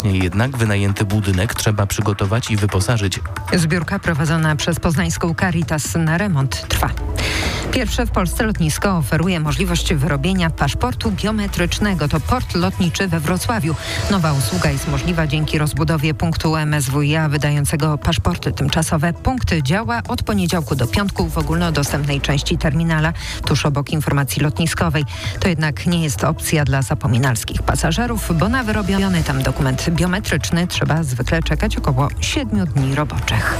Jednak wynajęty budynek trzeba przygotować i wyposażyć. Zbiórka prowadzona przez poznańską Caritas na remont trwa. Pierwsze w Polsce lotnisko oferuje możliwość wyrobienia paszportu biometrycznego. To port lotniczy we Wrocławiu. Nowa usługa jest możliwa dzięki rozbudowie punktu MSWiA wydającego paszporty tymczasowe. Punkt działa od poniedziałku do piątku w ogólnodostępnej części terminala, tuż obok informacji lotniskowej. To jednak nie jest opcja dla zapominalskich pasażerów, bo na wyrobiony tam dokument biometryczny trzeba zwykle czekać około 7 dni roboczych.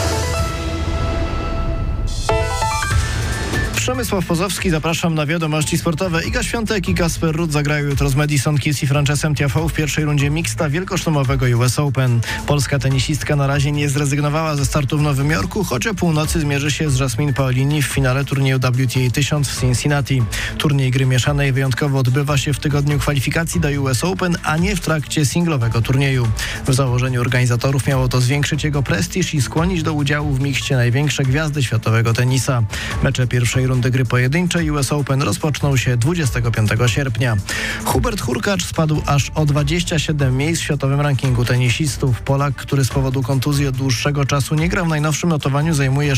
Przemysław Pozowski, zapraszam na wiadomości sportowe. Iga Świątek i Kasper Ruud zagrają jutro z Madison Keys i Francesem Tiafoe w pierwszej rundzie mixta wielkoszlemowego US Open. Polska tenisistka na razie nie zrezygnowała ze startu w Nowym Jorku, choć o północy zmierzy się z Jasmine Paolini w finale turnieju WTA 1000 w Cincinnati. Turniej gry mieszanej wyjątkowo odbywa się w tygodniu kwalifikacji do US Open, a nie w trakcie singlowego turnieju. W założeniu organizatorów miało to zwiększyć jego prestiż i skłonić do udziału w mikście największe gwiazdy światowego tenisa. Mecze pierwszej rundy gry pojedynczej US Open rozpoczną się 25 sierpnia. Hubert Hurkacz spadł aż o 27 miejsc w światowym rankingu tenisistów. Polak, który z powodu kontuzji od dłuższego czasu nie gra w najnowszym notowaniu, zajmuje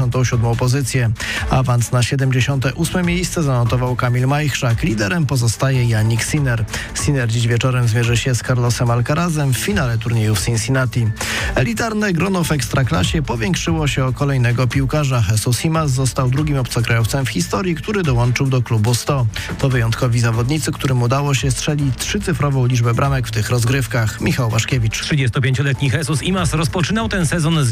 67 pozycję. Awans na 78 miejsce zanotował Kamil Majchrzak. Liderem pozostaje Jannik Sinner. Sinner dziś wieczorem zmierzy się z Carlosem Alcarazem w finale turnieju w Cincinnati. Elitarne grono w Ekstraklasie powiększyło się o kolejnego piłkarza. Jesus Imas został drugim obcokrajowcem w historii, który dołączył do klubu 100. To wyjątkowi zawodnicy, którym udało się strzelić 3-cyfrową liczbę bramek w tych rozgrywkach. Michał Waszkiewicz. 35-letni Jesus Imas rozpoczynał ten sezon z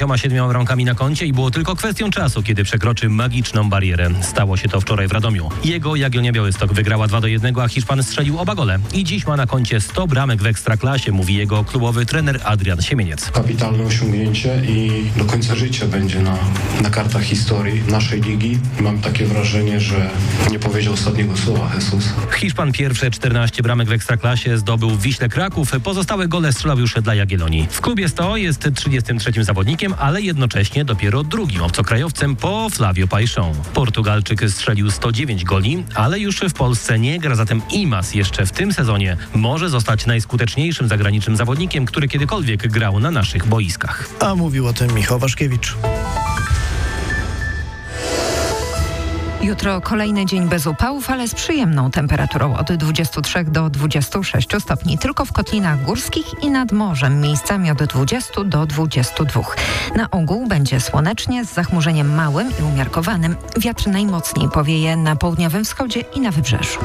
97 bramkami na koncie i było tylko kwestią czasu, kiedy przekroczy magiczną barierę. Stało się to wczoraj w Radomiu. Jego Jagiellonia Białystok wygrała 2-1, a Hiszpan strzelił oba gole. I dziś ma na koncie 100 bramek w Ekstraklasie, mówi jego klubowy trener Adrian Siemieniec. Kapitalne osiągnięcie i do końca życia będzie na kartach historii naszej ligi. Mam takie wrażenie, że nie powiedział ostatniego słowa Jesus. Hiszpan pierwsze 14 bramek w Ekstraklasie zdobył w Wiśle Kraków. Pozostałe gole strzelał już dla Jagiellonii. W klubie 100 jest 33 zawodnikiem, ale jednocześnie dopiero drugim obcokrajowcem po Flavio Paixão. Portugalczyk strzelił 109 goli, ale już w Polsce nie gra, zatem Imas jeszcze w tym sezonie może zostać najskuteczniejszym zagranicznym zawodnikiem, który kiedykolwiek grał na naszych boiskach. A mówił o tym Michał Waszkiewicz. Jutro kolejny dzień bez upałów, ale z przyjemną temperaturą od 23 do 26 stopni. Tylko w kotlinach górskich i nad morzem miejscami od 20 do 22. Na ogół będzie słonecznie z zachmurzeniem małym i umiarkowanym. Wiatr najmocniej powieje na południowym wschodzie i na wybrzeżu.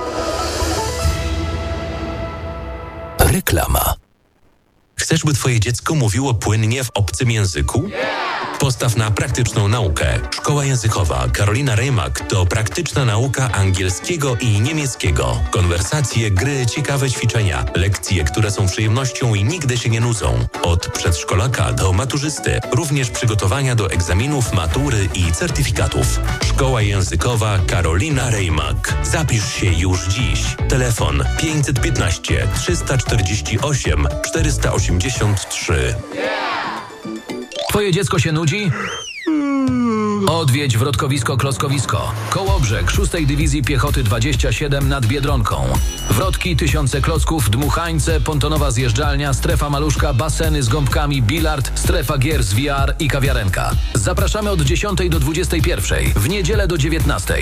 Reklama. Chcesz, by twoje dziecko mówiło płynnie w obcym języku? Postaw na praktyczną naukę. Szkoła językowa Karolina Rejmak to praktyczna nauka angielskiego i niemieckiego. Konwersacje, gry, ciekawe ćwiczenia, lekcje, które są przyjemnością i nigdy się nie nudzą. Od przedszkolaka do maturzysty. Również przygotowania do egzaminów, matury i certyfikatów. Szkoła językowa Karolina Rejmak. Zapisz się już dziś. Telefon 515 348 483. Twoje dziecko się nudzi? Odwiedź Wrotkowisko Klockowisko. Kołobrzeg 6. Dywizji Piechoty 27 nad Biedronką. Wrotki, tysiące klocków, dmuchańce, pontonowa zjeżdżalnia, strefa maluszka, baseny z gąbkami, bilard, strefa gier z VR i kawiarenka. Zapraszamy od 10 do 21, w niedzielę do 19.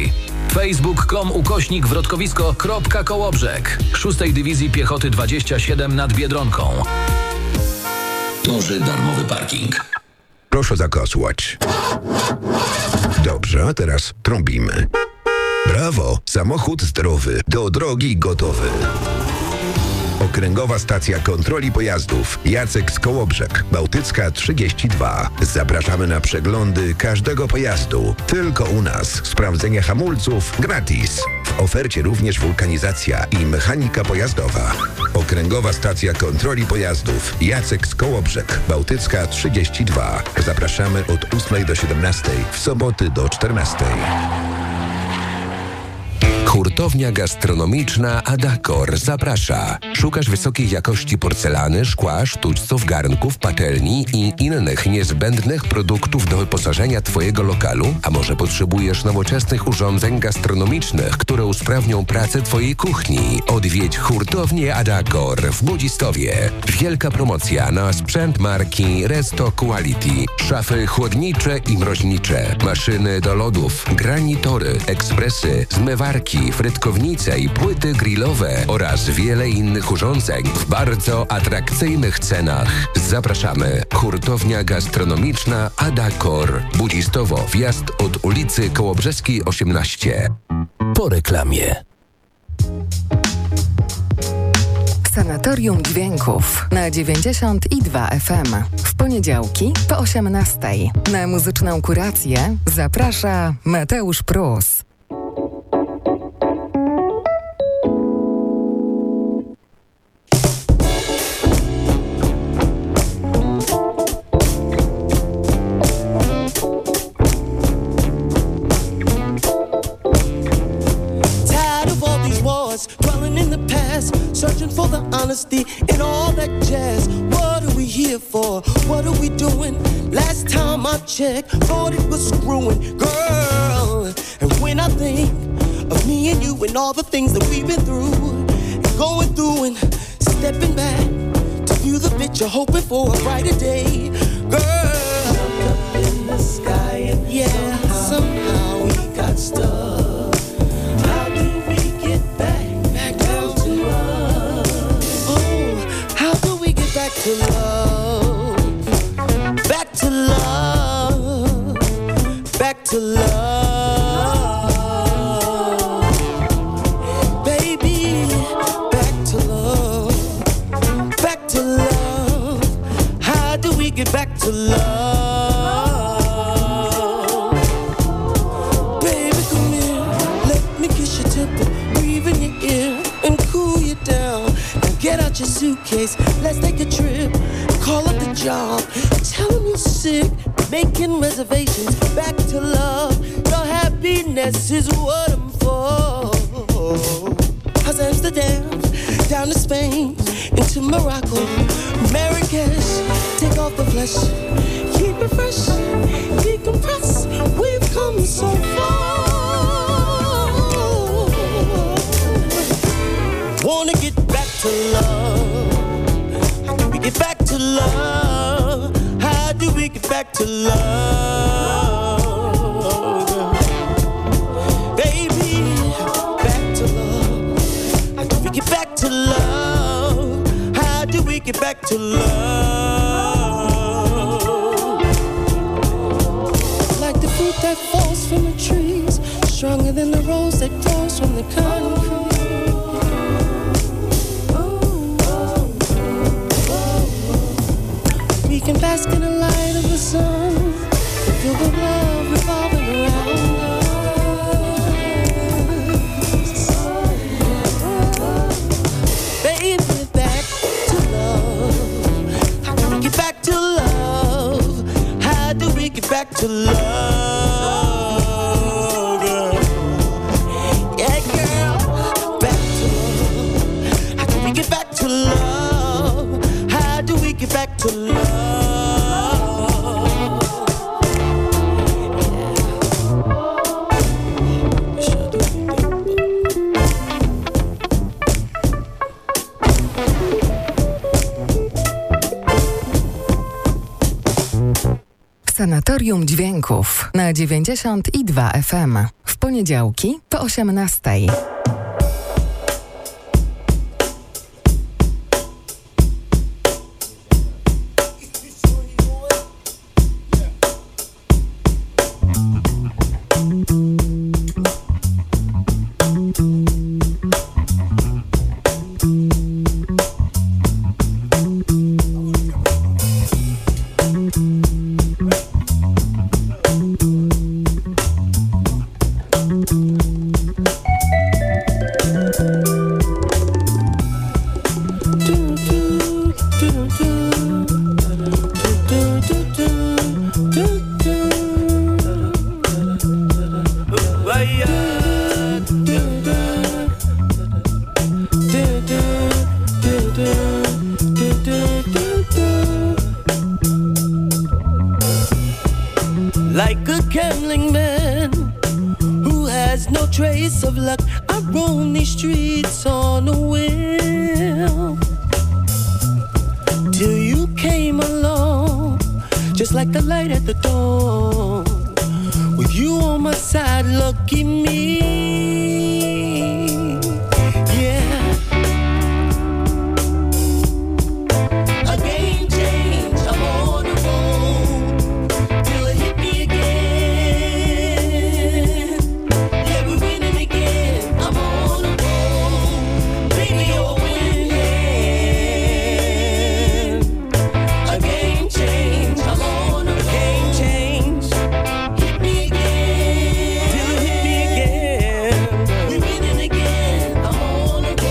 facebook.com/wrotkowisko.kołobrzeg 6. Dywizji Piechoty 27 nad Biedronką. Duży darmowy parking. Proszę zakosłować. Dobrze, a teraz trąbimy. Brawo! Samochód zdrowy, do drogi gotowy. Okręgowa Stacja Kontroli Pojazdów. Jacek z Kołobrzeg, Bałtycka 32. Zapraszamy na przeglądy każdego pojazdu. Tylko u nas. Sprawdzenie hamulców gratis. W ofercie również wulkanizacja i mechanika pojazdowa. Okręgowa Stacja Kontroli Pojazdów. Jacek z Kołobrzeg, Bałtycka 32. Zapraszamy od 8 do 17. W soboty do 14. Hurtownia gastronomiczna Adakor zaprasza. Szukasz wysokiej jakości porcelany, szkła, sztućców, garnków, patelni i innych niezbędnych produktów do wyposażenia Twojego lokalu? A może potrzebujesz nowoczesnych urządzeń gastronomicznych, które usprawnią pracę Twojej kuchni? Odwiedź Hurtownię Adakor w Budzistowie. Wielka promocja na sprzęt marki Resto Quality. Szafy chłodnicze i mroźnicze, maszyny do lodów, granitory, ekspresy, zmywarki, frytkownice i płyty grillowe oraz wiele innych urządzeń w bardzo atrakcyjnych cenach. Zapraszamy. Hurtownia gastronomiczna Adakor. Budzistowo. Wjazd od ulicy Kołobrzeskiej 18. Po reklamie. Sanatorium Dźwięków na 92 FM. W poniedziałki po 18. Na muzyczną kurację zaprasza Mateusz Prus. Searching for the honesty and all that jazz. What are we here for? What are we doing? Last time I checked, thought it was screwing, girl. And when I think of me and you and all the things that we've been through, and going through and stepping back to view the picture, hoping for a brighter day, girl. Look up in the sky and yeah, somehow we got stuck. How do we get back down to back to love, back to love, back to love, baby, back to love, back to love. How do we get back to love? Baby, come here, let me kiss your temple, breathe in your ear and cool you down. Get out your suitcase, let's take a trip. Call up the job, tell them you're sick. Making reservations, back to love. Your happiness is what I'm for. How's Amsterdam, down to Spain, into Morocco, Marrakesh. Take off the flesh, keep it fresh, decompress. We've come so far. Wanna get back to love? How do we get back to love? How do we get back to love? Baby, back to love. How do we get back to love? How do we get back to love? Like the fruit that falls from the trees, stronger than the rose that grows from the concrete. We can bask in the light of the sun and feel the love revolving around us. Baby, back to love. How do we get back to love? How do we get back to love? Yeah, girl, back to love. How do we get back to love? How do we get back to love? Sanatorium Dźwięków na 92 FM. W poniedziałki po 18. like a gambling man who has no trace of luck. I roam these streets on a whim till you came along, just like the light at the dawn. With you on my side, lucky me. Yeah. A game change, I'm on the road till it hit me again. Yeah, we're winning again. I'm on the road, baby, you're winning. A game change, I'm on the road. Game change, hit me again till it hit me again. We're winning again. I'm on the road.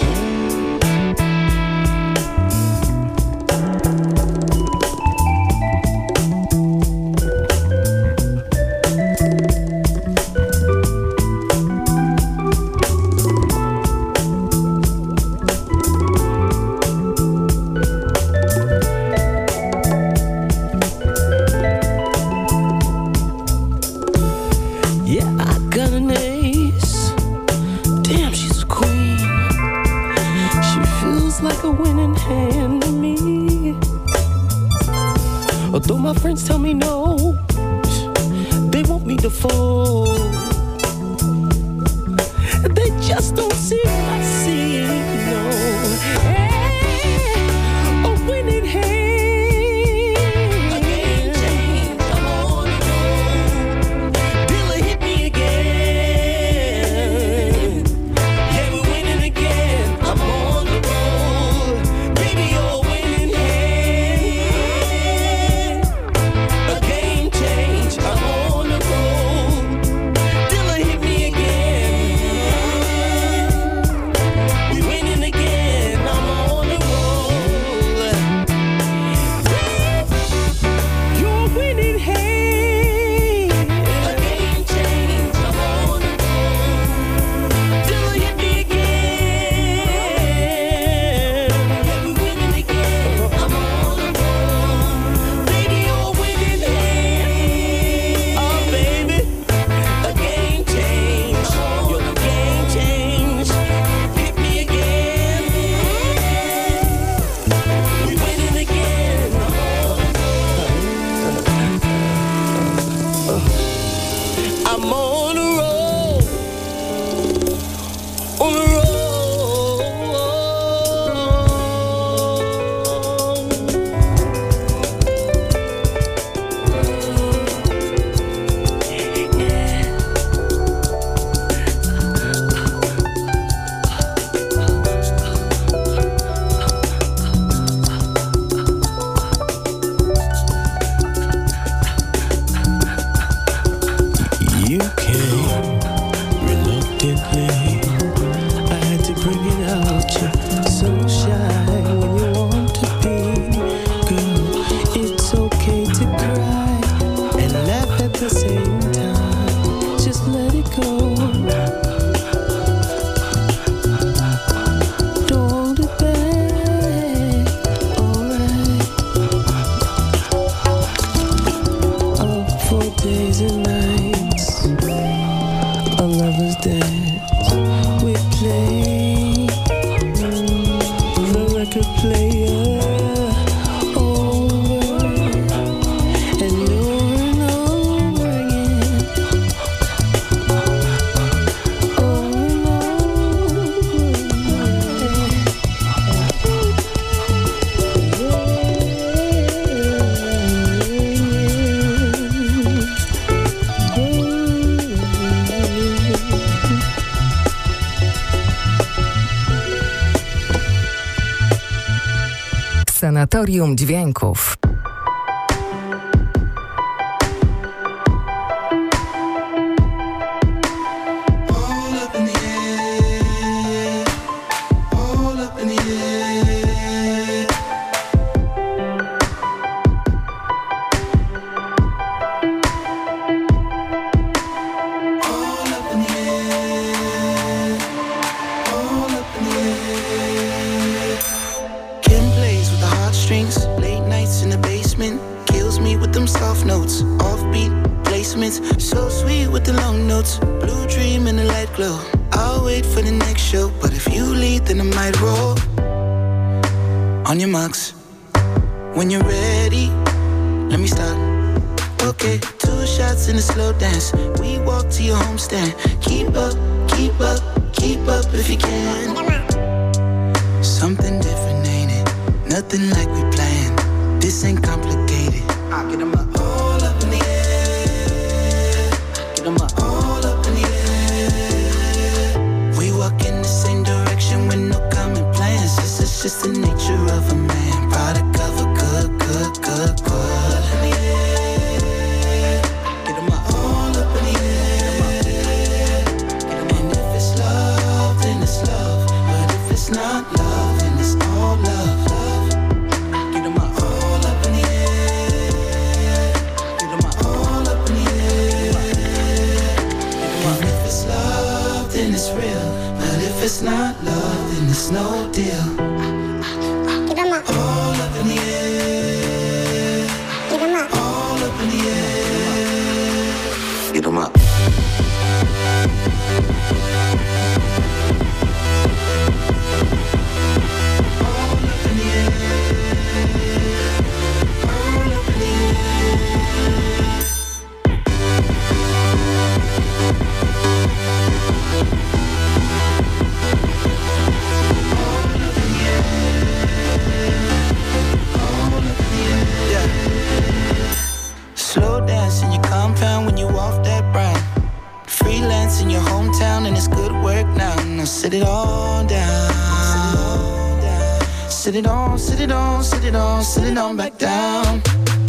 Yeah, I got an ace. Damn, she's a queen. She feels like a winning hand to me. Although my friends tell me no, they want me to fold. They just don't see what I see. No, hey, a winning hand. A game change, I'm on the road till it hit me again. Yeah, we're winning again. I'm on the road, baby, you're winning hand. A game change, I'm on the road till it hit me again. We're winning again. I'm on the road. You're winning hand. A game change, I'm on the road till it hit me again. Yeah, we're winning again. I'm on the road, baby, you're winning hand. Oh, baby, a game change. You're the game change. Hit me again. We're winning again. I'm on the road. On the road. You came reluctantly. I had to bring it out. You're so shy when you want to be. Girl, it's okay to cry and laugh at the same time. Just let it go. Don't hold it back. Alright. Up for days and nights. A lover's dance we play. The record player over and over again. Over and Sanatorium Dźwięków. Late nights in the basement, kills me with them soft notes. Offbeat, Postmates, so sweet with the long notes. Blue dream and the light glow. I'll wait for the next show, but if you lead, then I might roll. On your marks, when you're ready, let me start. Okay, 2 shots in a slow dance. We walk to your homestand. Keep up, keep up, keep up if you can. Something different, ain't it? Nothing like we planned. This ain't complicated. I get them up all up in the air. Get them up all up in the air. We walk in the same direction with no common plans. It's just the nature of a man. Product of a good, good, good, good. In the air. Get them up all up in the air. And if it's love, then it's love. But if it's not love, then it's all love. If it's not love, then it's no deal. Get 'em up. All up in the air. Get 'em up. All up in the air. Get 'em up. All up in the air. All up in the air. Slow dance in your compound when you off that brown. Freelance in your hometown and it's good work now. Now sit it on down. Sit it on, sit it on, sit it on, sit it on back down.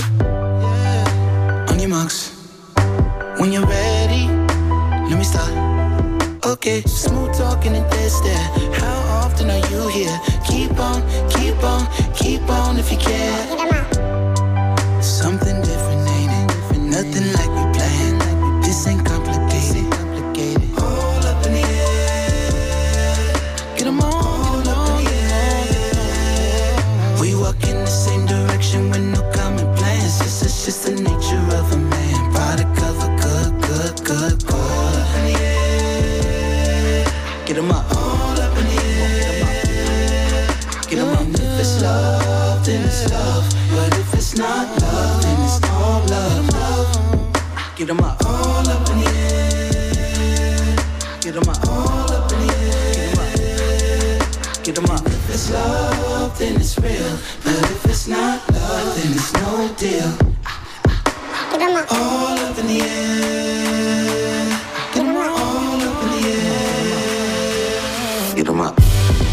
On your marks, when you're ready, let me start. Okay, smooth talking and this there. How often are you here? Keep on, keep on, keep on if you can. Something different, ain't it? Nothing like we planned. This ain't complicated. All up in the air. Get 'em all up in the air. We walk in the same direction with no common plans. It's just the nature of a man. Product of a good, good, good, good. All up in the air. Get 'em up. All up in the air. Get 'em up. If it's love, then it's love. But if it's not love, then it's all love. Get 'em up, all up in the air. Get 'em up, all up in the air. Get 'em up. If it's love, then it's real. But if it's not love, then it's no deal. Get 'em up, all up in the air. Get 'em up, all up in the air. Get 'em up.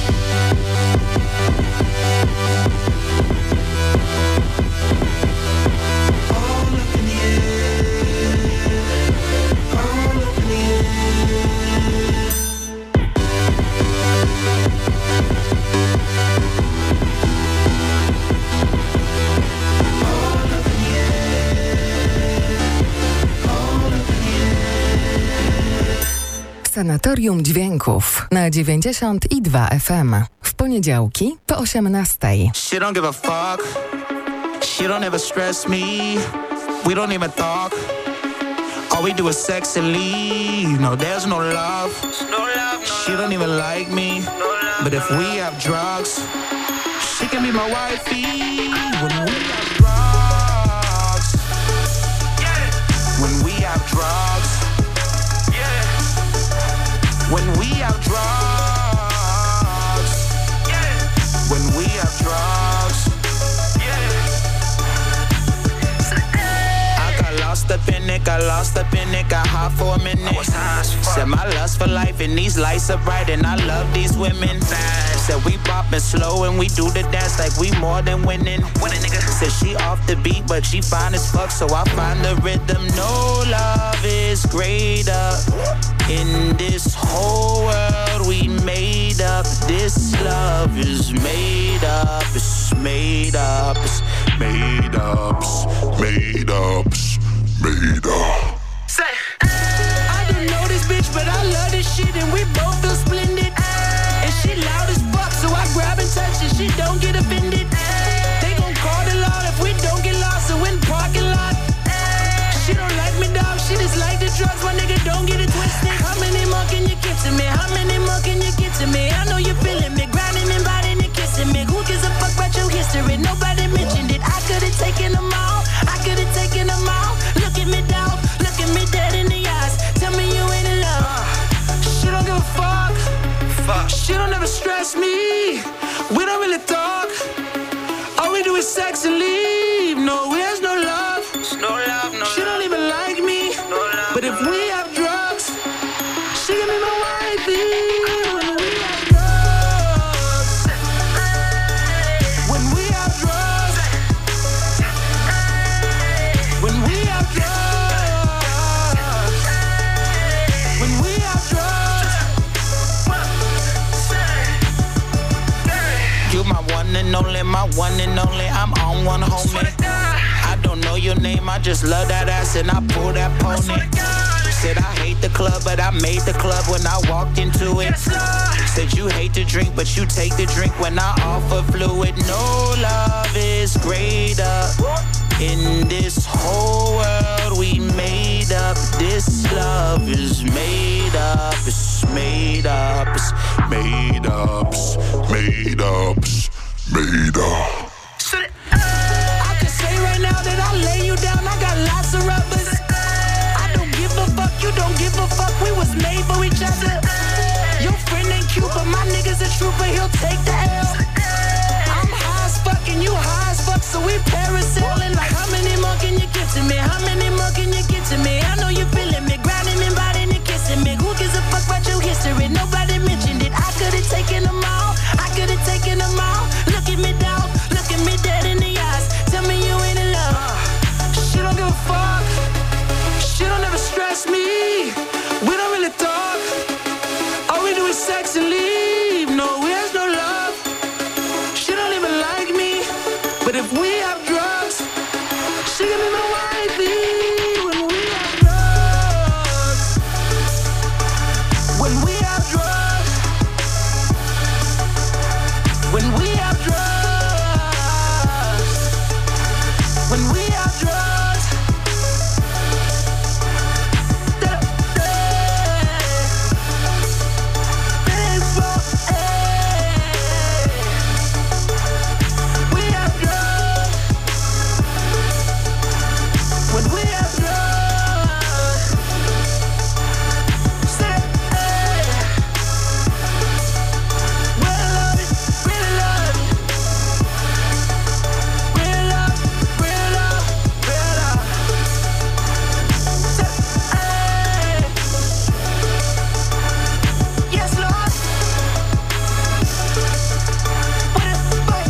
Sanatorium Dźwięków na 92 FM. W poniedziałki po 18:00. She don't give a fuck. She don't ever stress me. We don't even talk. All we do is sex and leave. No, there's no love. She don't even like me. But if we have drugs, she can be my wifey. When we have drugs. When we have drugs. When we have drugs. When we have drugs. I got lost up in it, got hot for a minute. Said my lust for life and these lights are bright and I love these women. Said we bopping slow and we do the dance like we more than winning. Said she off the beat but she fine as fuck, so I find the rhythm. No love is greater. In this whole world we made up. This love is made up. It's made up. It's made up. Made up. Made up. Say, I didn't know this bitch, but I love this shit and we both feel splendid. And she loud as fuck, so I grab and touch and she don't get offended. They gon' call the law if we don't get lost, so in the parking lot. She don't like me, dog, she to me? How many more can you get to me? I know you're feeling me, grinding and biting and kissing me. Who gives a fuck about your history? Nobody mentioned it. I could've taken them all. I could've taken them all. Look at me, dog. Look at me dead in the eyes. Tell me you ain't in love. She don't give a fuck. She don't ever stress me. We don't really talk. All we do is sex and leave. No, there's no love. No love, no she don't even like me. No love, but if we have drugs, she can be my wifey. When we have drugs, when we have drugs, when we have drugs, you my one and only, my one and only. I'm on one, homie. I don't know your name, I just love that ass and I pull that pony. Said I hate the club, but I made the club when I walked into it. Said you hate to drink, but you take the drink when I offer fluid. No love is greater in this whole world we made up. This love is made up, it's made up, it's made up, it's made up, it's made up. I can say right now that I lay you down, I got lots of rubbers. I don't give a fuck, you don't give a fuck, we was made for each other. Your friend ain't cute, but my nigga's a trooper, he'll take the L. I'm high as fuck and you high as fuck, so we parasailing. Like how many more can you get to me? How many more can you get to me? I know you feeling me, grinding and biting and kissing me. Who gives a fuck about your history? Nobody mentioned it. I could've taken them all, I could've taken them all. Look at me, dog, look at me dead in the eyes. Tell me you ain't in love. She don't give a fuck. She don't ever stress me. We don't really talk. All we do is sex and leave. No, there's no love. She don't even like me. But if we have drugs, she can be my wifey. When we have drugs, when we have drugs, when we have drugs, when we have drugs, we have drugs, when we have drugs, say, well, love it, really love it. Real love, real love, real love. Say, yes, Lord. Put it,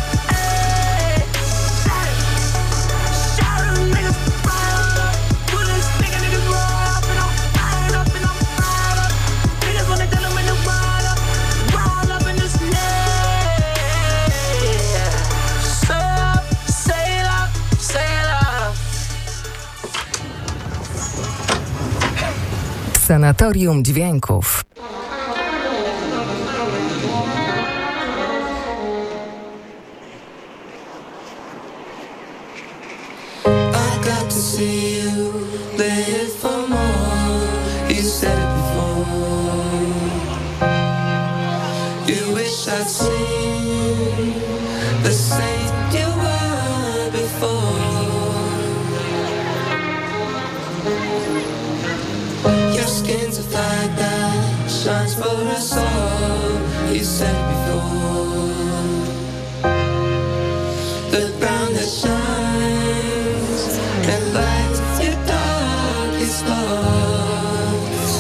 shout them niggas fire up. Put this nigga niggas roll up and I'm fired up and I'm fired up. Niggas wanna tell them in the wild up in this net. Sail up, sail up. Sanatorium Dźwięków. I got to see you live for more. You said it before. You wish I'd seen the saint you were before. Your skin's a fire that shines for us all. You said it before. The ground that shines and lights your darkest thoughts.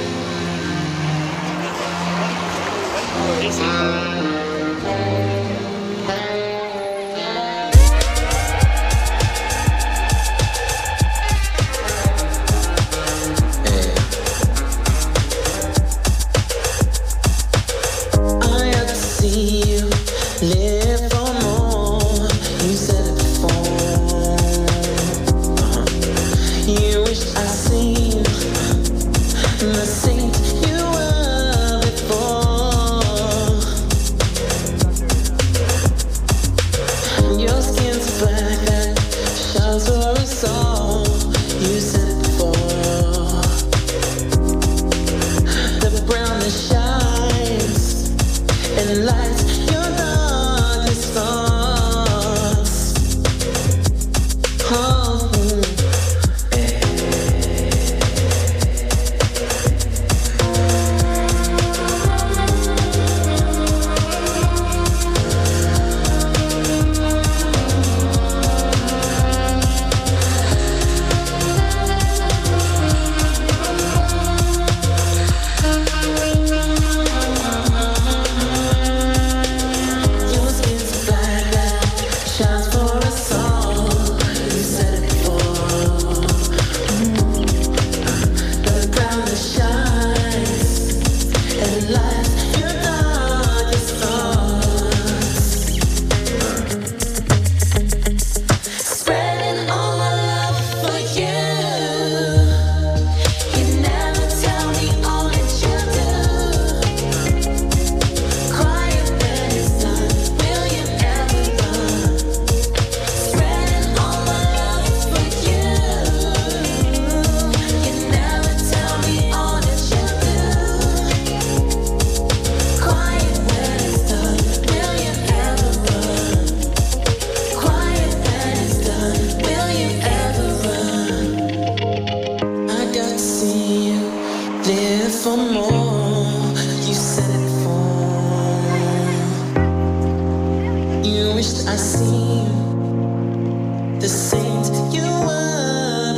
I have to see you live for more. You said it before. You wish I seen the saint you were before.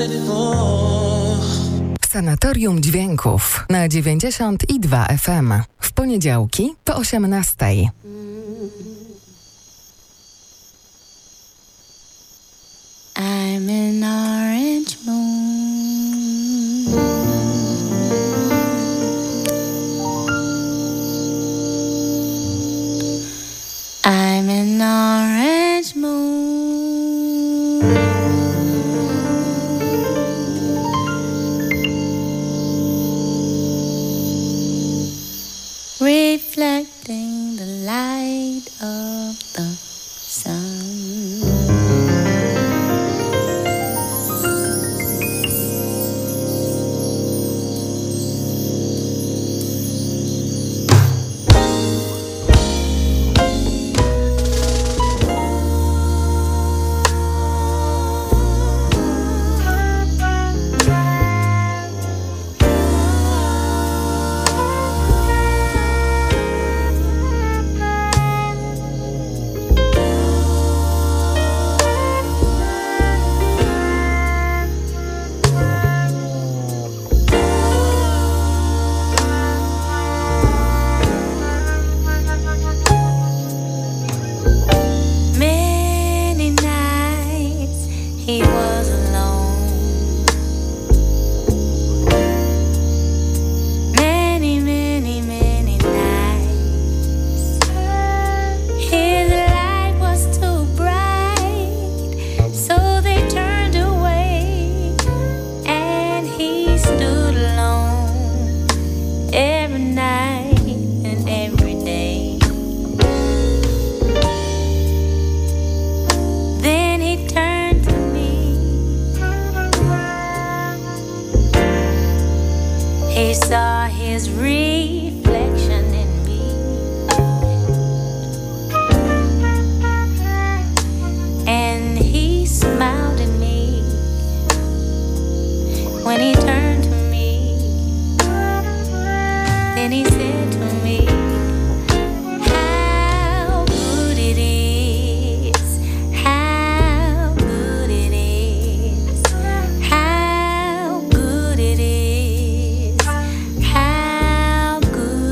Sanatorium Dźwięków na 92 FM. W poniedziałki po 18. I'm an orange moon. I'm an orange moon. Reflecting the light of the sun. He saw his reflection in me, and he smiled at me when he turned to me. Then he said to me, how good it is, how good it is, how good it is, how good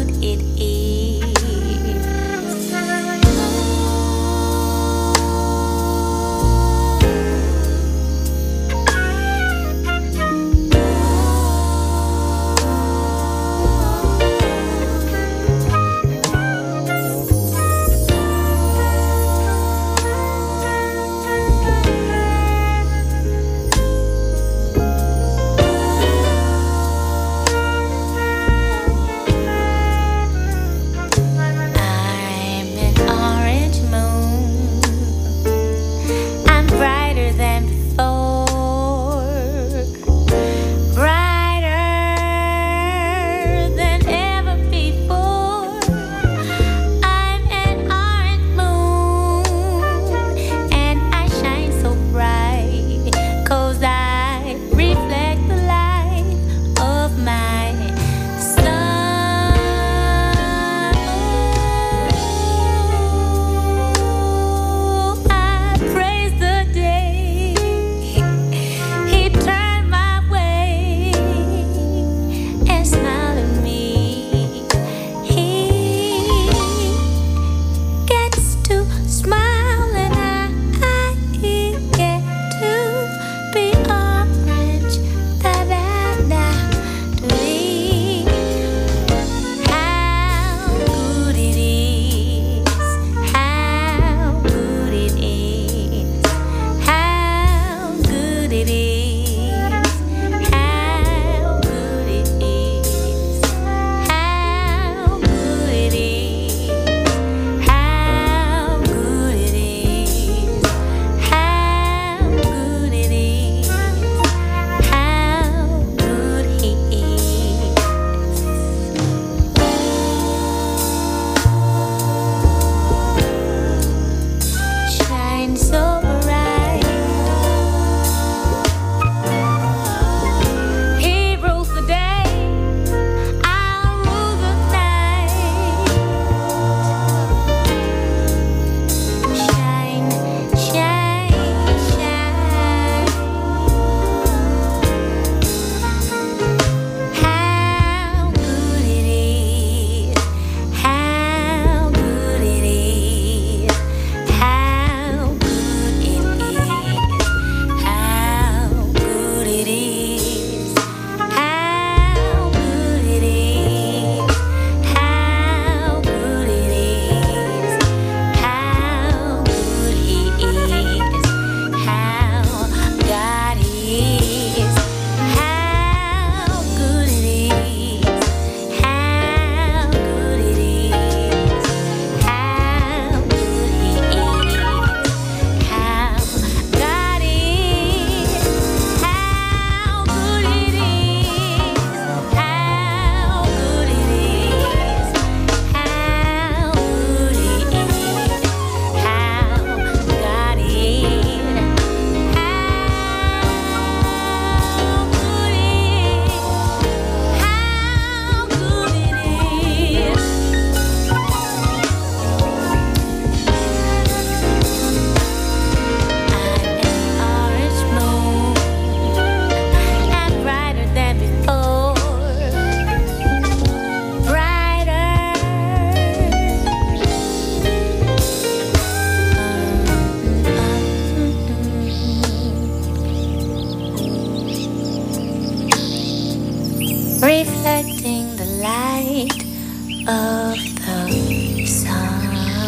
reflecting the light of the sun.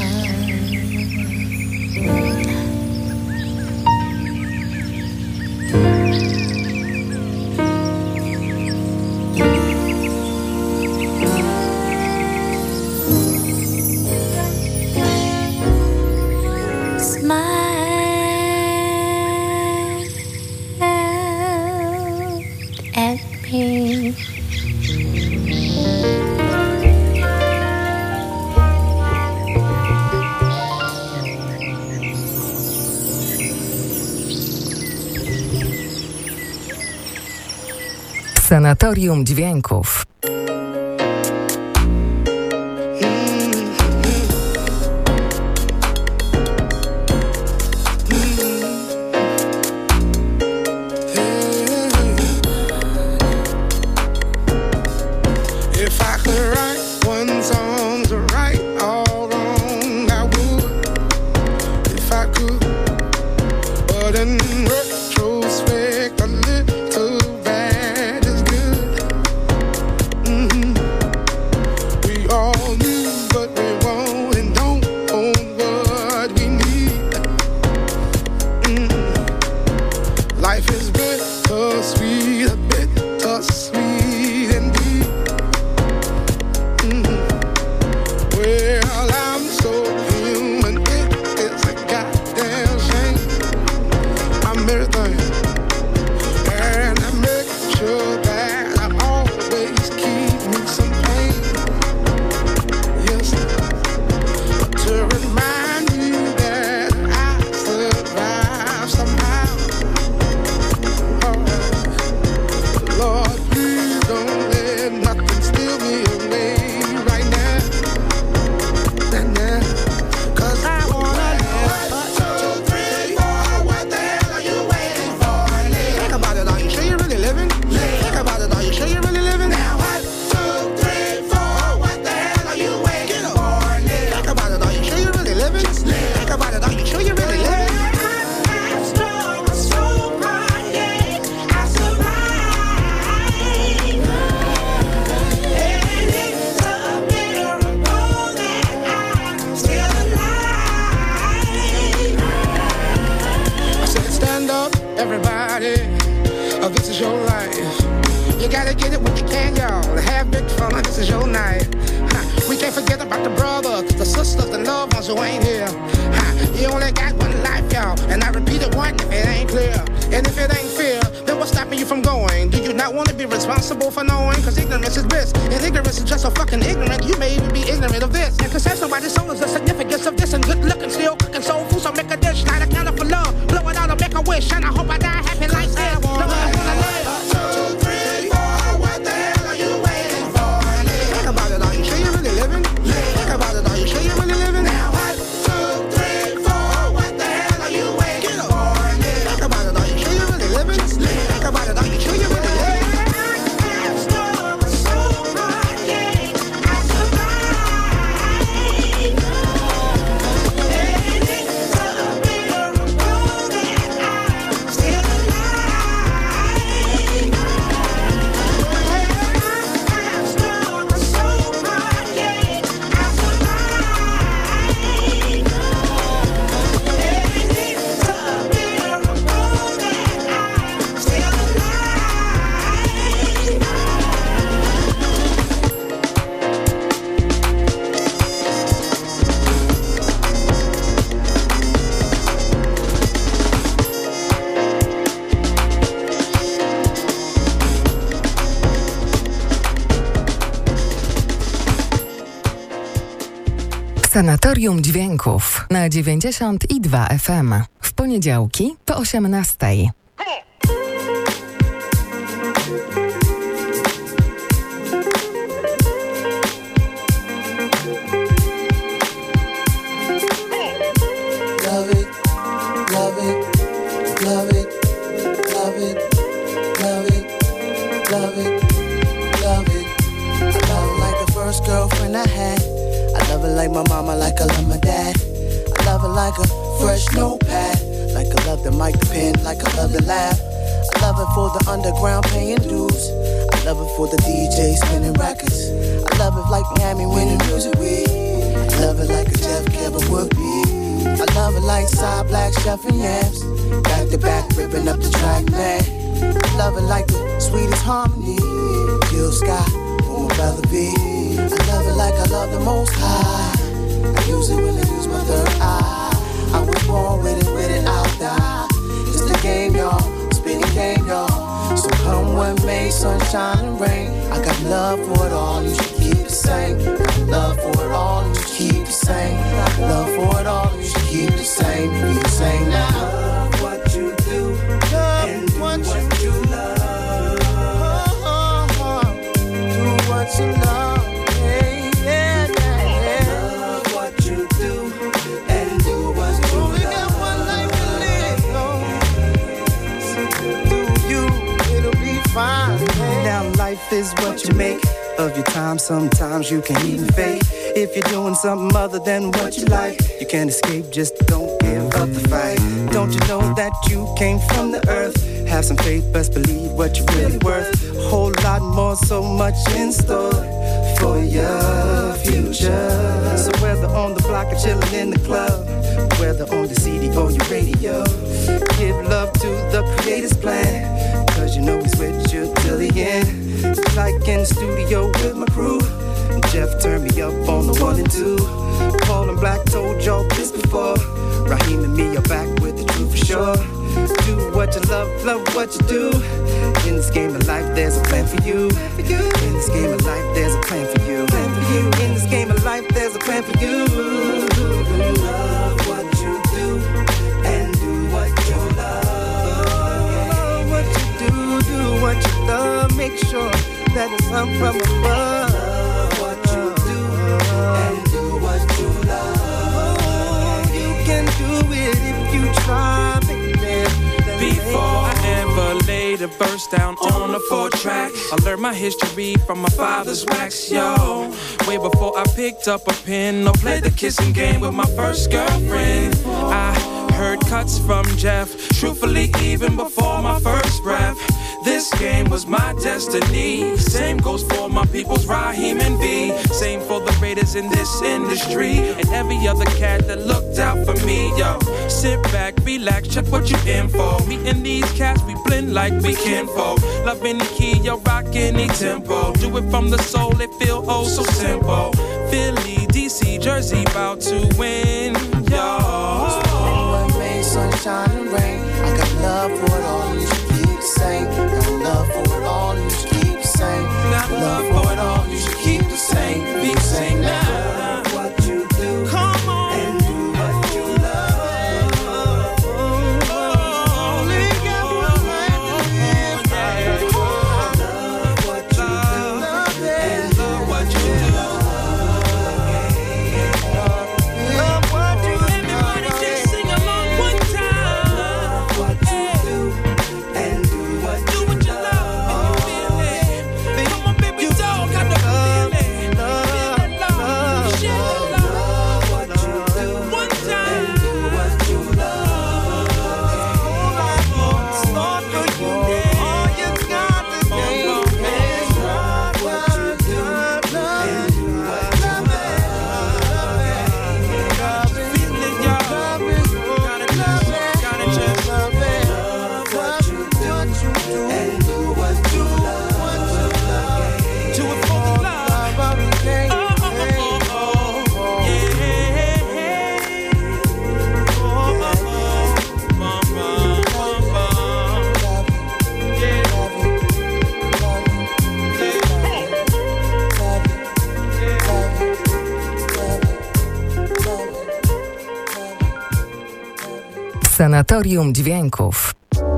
Sanatorium Dźwięków. Sanatorium Dźwięków na 92 FM. W poniedziałki po 18. Like my mama, like I love my dad. I love her like a fresh notepad. Like I love the mic pen, like I love the lab. I love it for the underground paying dues. I love it for the DJ spinning records. I love it like Miami winning music week. I love it like a Jeff Kevin would be. I love it like Side Black Chef and Yams. Back to back ripping up the track, man. I love it like the sweetest harmony. Jill Scott, on my brother B. I love it like I love the Most High. I use it when I use my third eye. I was born with it, I'll die. It's the game, y'all, spinning game, y'all. So come what may, sunshine and rain. I got love for it all, you should keep the same. Got love for it all, you should keep the same. Got love for it all, you should keep the same. Be the same now. Love what you do, and do what you love. Do what you love. Now life is what you make of your time. Sometimes you can even fake. If you're doing something other than what you like, you can't escape, just don't give up the fight. Don't you know that you came from the earth? Have some faith, best believe what you're really worth. A whole lot more, so much in store for your future. So whether on the block or chilling in the club, whether on the CD or your radio, give love to the Creator's plan, cause you know he's with you till the end. It's like in the studio with my crew. Jeff turned me up on the 1 and 2. Paul and Black told y'all this before. Raheem and me are back with the truth for sure. Do what you love, love what you do. In this game of life, there's a plan for you. In this game of life, there's a plan for you. In this game of life, there's a plan for you. Love what you do and do what you love. What you do what you love. Make sure that it's come from above. Love what you do and do what you love. You can do it if you try, baby. Before I ever laid a verse down on a 4-track, I learned my history from my father's wax, yo. Way before I picked up a pen or played the kissing game with my first girlfriend. I heard cuts from Jeff, truthfully even before my first breath. This game was my destiny. Same goes for my people's Raheem and V. Same for the Raiders in this industry, and every other cat that looked out for me, yo. Sit back, relax, check what you in for. Me and these cats, we blend like we kinfolk. Love any key, yo, rock any tempo. Do it from the soul, it feel oh so simple. Philly, DC, Jersey, bout to win, yo. Sunshine and rain, I got love for it all, you should keep the same. Got love for it all, you should keep the same. Got love for it all, you should keep the same. Be the same now. What you do, come on, and do what you love. Only got one life to live. Love what you do, and love what you do. Love what you do. Everybody just sing along one time. Love what you do, and do what you love. Feel it. Come on, baby, dog, got the feeling. Feel that love, share that love. What you do, one time, and do what you love. Whole lot more for you. All you got to do is love what you do, and do what you love. Feel it, y'all. Gotta just love it. Love what you do, and do what you love. Do it for the love. Sanatorium Dźwięków.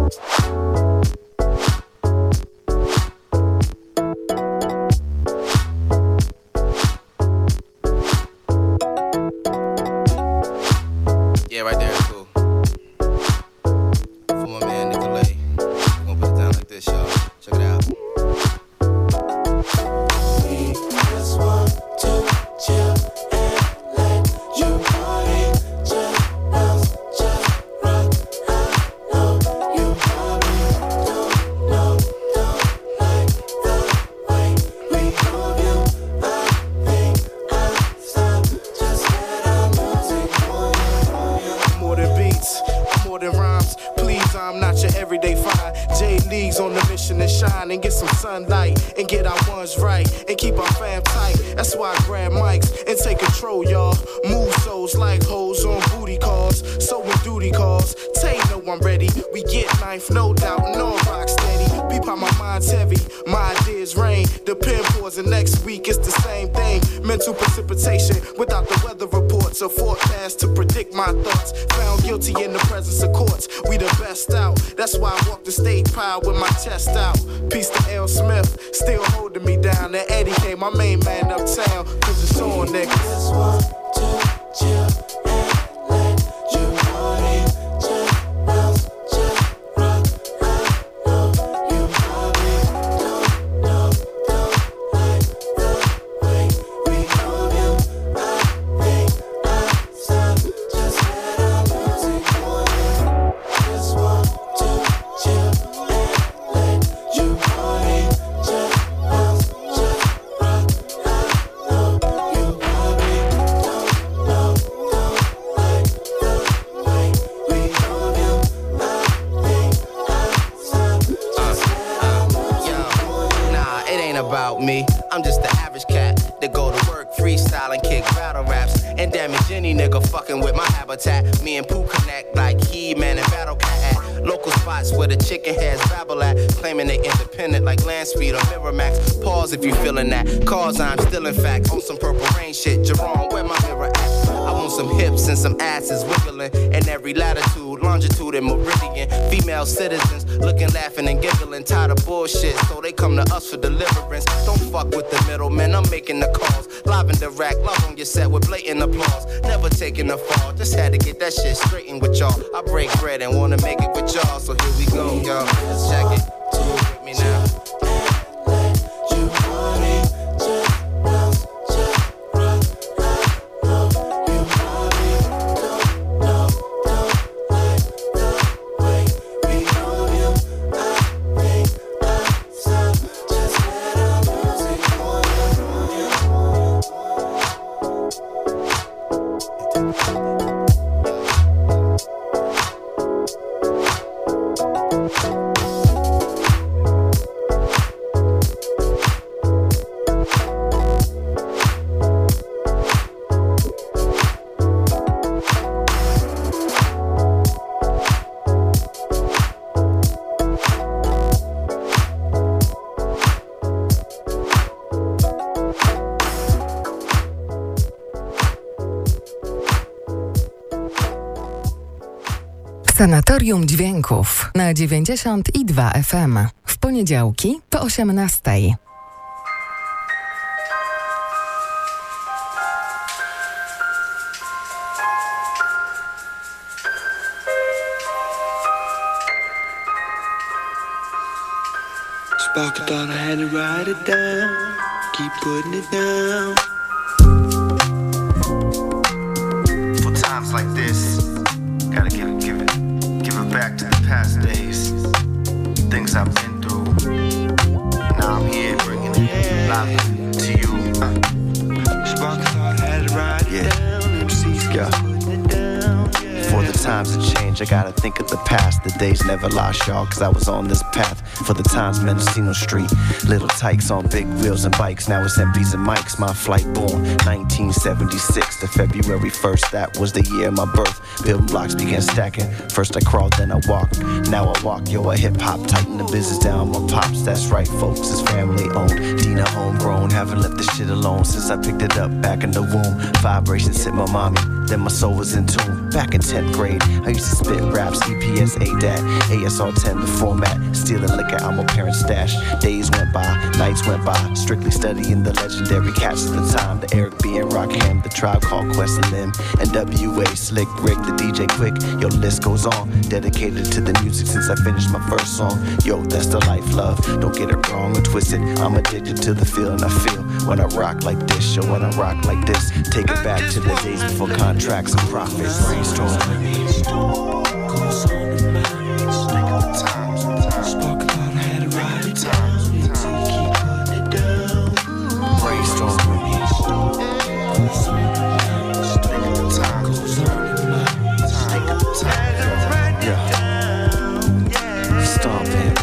Yeah, right there, it's cool. For my man Nicolay, we're gonna put it down like this, y'all. Check it out. We just want to chill and let you party. Just bounce, just rock. I know you party. Please, I'm not your everyday fine. J-League's on the mission to shine and get some sunlight and get our ones right and keep our fam tight. That's why I grab mics and take control, y'all. Move souls like hoes on booty calls. So when duty calls, Tay know I'm ready. We get ninth, no doubt, no rock steady. Peep how my mind's heavy, my ideas rain. The pen pours and next week it's the same thing. Mental precipitation without the weather reports. A forecast to predict my thoughts. Found guilty in the presence of courts. We the best out. That's why I walk the stage proud with my chest out. Peace to L. Smith, still holding me down. And Eddie K, my main man uptown. Cause it's on, niggas. Just want to chill and let you party. Just bounce, just rock. I know you probably don't like the way we move you. I think I stop. Just let our music on. Just want to chill and let you party. Just bounce, just rock. I know you probably don't like the way we move you. I think I stop. Just let our music on. Nah, it ain't about me. I'm just the average cat that go to work, freestyle and kick battle raps. And damage any nigga fucking with my habitat. Me and Pooh connect like He-Man and Battle Cat at local spots where the chicken heads babble at. Claiming they independent like Land Speed or Miramax. Pause if you feeling that. Cause I'm still in fact on some Purple Rain shit. Jerome, where my mirror at? I want some hips and some asses wiggling in every latitude, longitude, and meridian. Female citizens looking, laughing, and giggling. Tired of bullshit, so they come to us for deliverance. Don't fuck with the middlemen, I'm making the calls. Live in the rack, love on your set with blatant applause. Never taking a fall, just had to get that shit straightened with y'all. I break bread and wanna make it with y'all, so here we go, y'all. Check it, with me now. You party, just bounce, just rock. I know you probably don't like the way we move you. I think I stop. Just let our music on. Sanatorium Dźwięków na 92 FM. W poniedziałki po 18:00. Spark thought I had to write it down. Keep putting it down. For times like this, gotta give it back to the past days. Things I've been through. Now I'm here bringing it live to you. Spark thought I had to write it down. MC's got putting it down. For the times that change, I gotta think of the past. The days never lost, y'all, cause I was on this path. For the times Mendocino Street, little tykes on big wheels and bikes. Now it's MPs and mics. My flight born 1976 to February 1st. That was the year of my birth. Building blocks began stacking. First I crawled, then I walked. Now I walk, yo, I hip-hop. Tighten the business down, my pops. That's right, folks, it's family owned. Dina homegrown, haven't left this shit alone since I picked it up back in the womb. Vibrations hit my mommy, then my soul was in tune. Back in 10th grade, I used to spit raps, EPS, ADAT, ASR 10, the format. Stealing liquor out my parents' stash. Days went by, nights went by, strictly studying the legendary cats at the time. The Eric B. and Rakim, the Tribe Called Quest and Lim, and W.A. Slick Rick, the DJ Quick. Yo, the list goes on. Dedicated to the music since I finished my first song. Yo, that's the life, love. Don't get it wrong or twisted. I'm addicted to the feeling I feel when I rock like this. Yo, when I rock like this, take it back to the days before contracts and profits. Brainstorm.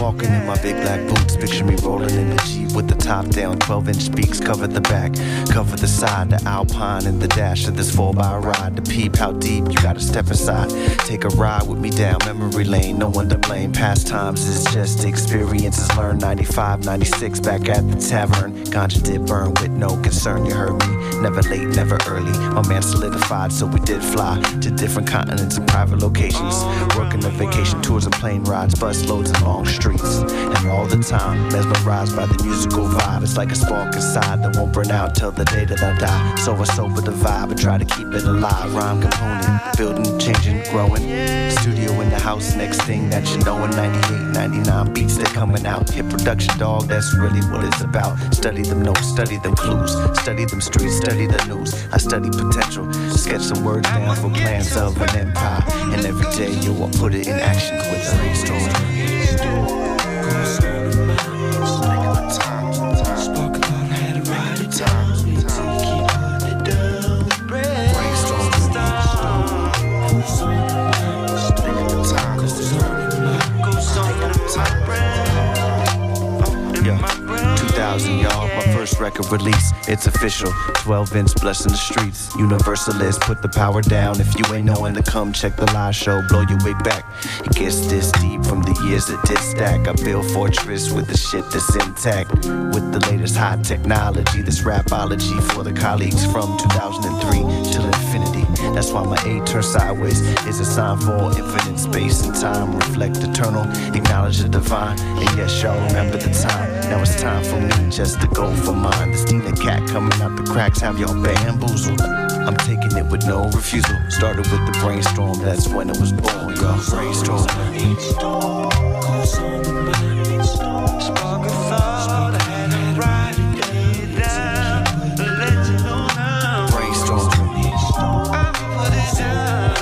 walking in my big black boots. Picture me rolling in the Jeep with the top down. 12-inch speaks cover the back, cover the side. The Alpine and the dash of this 4x ride. To peep how deep you gotta step aside. Take a ride with me down memory lane. No one to blame. Past times is just experiences learned. 95, 96 back at the tavern. Ganja did burn with no concern. You heard me. Never late, never early. My man solidified, so we did fly to different continents and private locations. Working the vacation tours and plane rides, bus loads and long streets. And all the time, mesmerized by the musical vibe. It's like a spark inside that won't burn out till the day that I die. So I sober the vibe and try to keep it alive. Rhyme component, building, changing, growing. Studio in the house, next thing that you know in 98, 99 beats they're coming out. Hit production, dog, that's really what it's about. Study them notes, study them clues, study them streets, study the news. I study potential, sketch some words down for plans of an empire. And every day you will put it in action with a brainstorm. Y'all, my first record release, it's official. 12-inch blessing the streets. Universalist, put the power down. If you ain't knowing to come check the live show, blow your way back. It gets this deep from the years that did stack. I build fortress with the shit that's intact. With the latest high technology, this rapology for the colleagues from 2003 till infinity. That's why my A turn sideways is a sign for infinite space and time. Reflect eternal, acknowledge the divine. And yes, y'all remember the time. Now it's time for me just to go for mine. The Stina cat coming out the cracks, have y'all bamboozled. I'm taking it with no refusal. Started with the brainstorm, that's when it was born, y'all. Brainstorm. Spark a thought, I had to write it down, let you know now. Brainstorm. I put it down.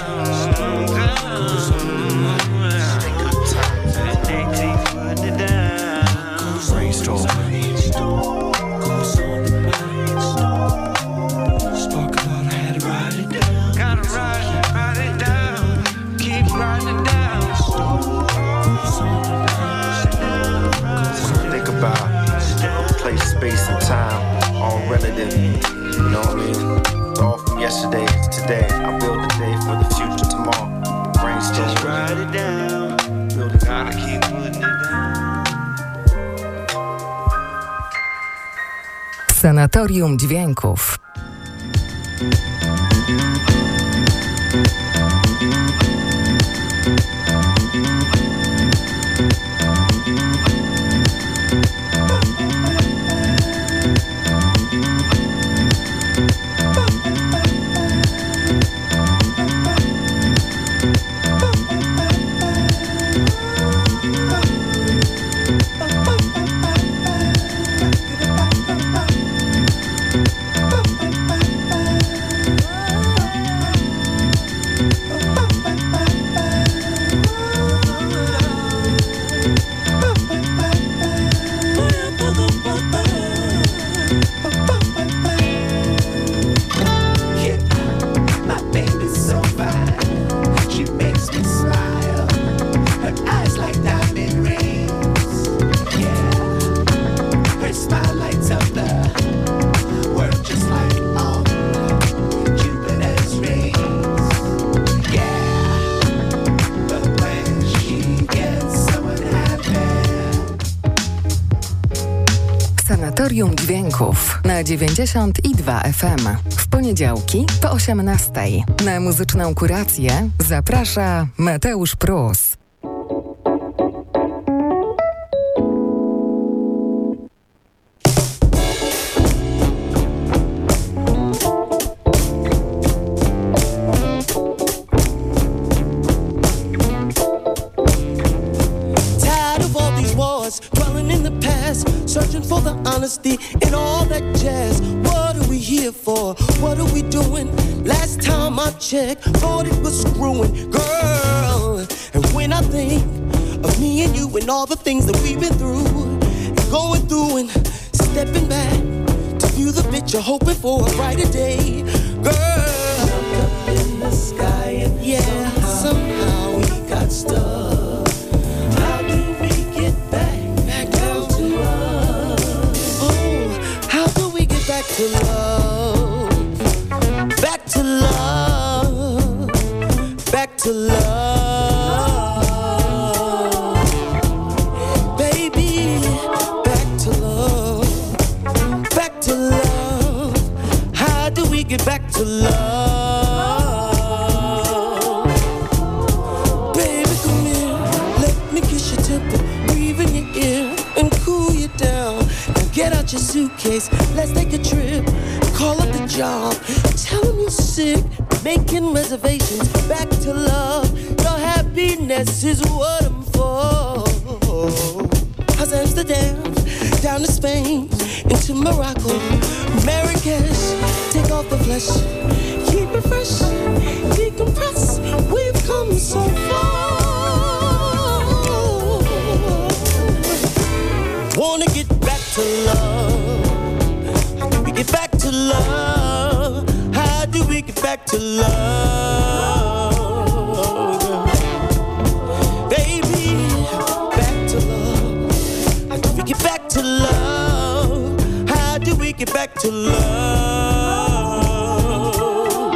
Put it down. Brainstorm. Space and time, all relative, you know what I mean? All from yesterday to today, I build the day for the future tomorrow. Brainstorm. Just write it down, build it, gotta keep putting it down. Sanatorium Dźwięków. Sanatorium Dźwięków na 92 FM. W poniedziałki po 18. Na muzyczną kurację zaprasza Mateusz Prus. Searching for the honesty and all that jazz. What are we here for? What are we doing? Last time I checked, thought it was screwing, girl. And when I think of me and you and all the things that we've been through and going through and stepping back to view the picture, hoping for a brighter day, girl. Look up in the sky and somehow we got stuck. How do we get back? out your suitcase, let's take a trip. Call up the job, tell them you're sick. Making reservations, back to love. Your happiness is what I'm for. How's Amsterdam, down to Spain, into Morocco, Marrakesh. Take off the flesh, keep it fresh, decompress. We've come so far. Wanna get back to love? How do we get back to love? How do we get back to love? Baby, back to love. How do we get back to love? How do we get back to love?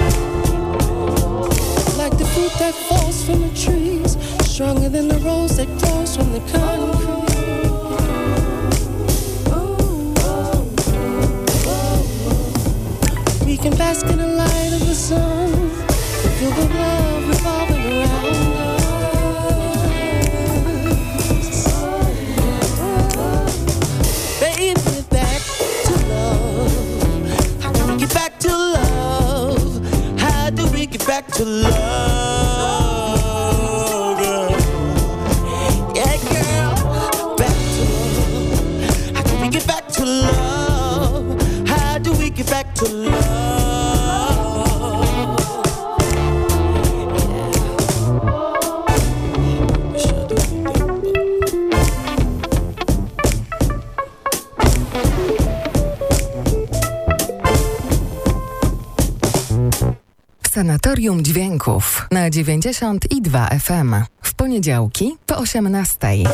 Like the fruit that falls from the trees, stronger than the rose that grows from the concrete. We can bask in the light of the sun, feel the love revolving around us. Baby, back to love. How do we get back to love? How do we get back to love, girl? Yeah, girl, back to love. How do we get back to love? How do we get back to love? Sanatorium Dźwięków na 92 FM. W poniedziałki po 18:00.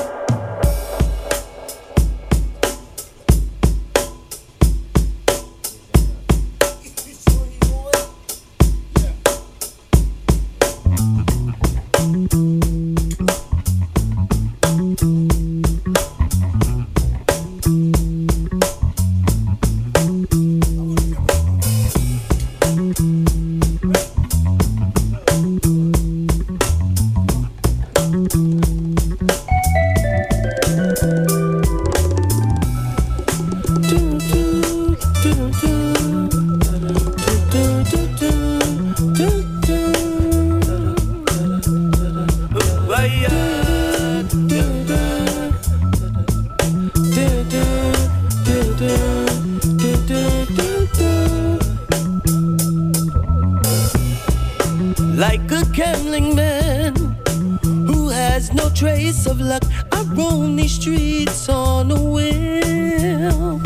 Like a gambling man who has no trace of luck, I roam these streets on a whim.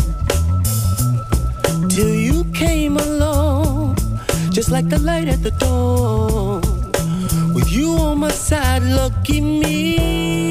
Till you came along, just like a light at the dawn. With you on my side, lucky me.